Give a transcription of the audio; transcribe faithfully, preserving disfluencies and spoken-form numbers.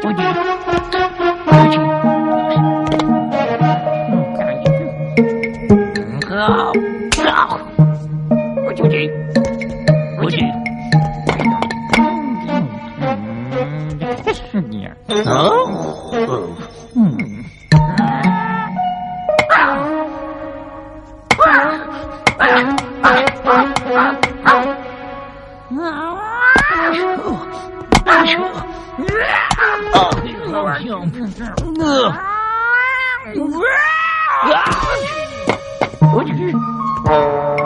我去，我去，嗯，看一次，好，好，我就去，我去，嗯，是你啊，哦，嗯。我去。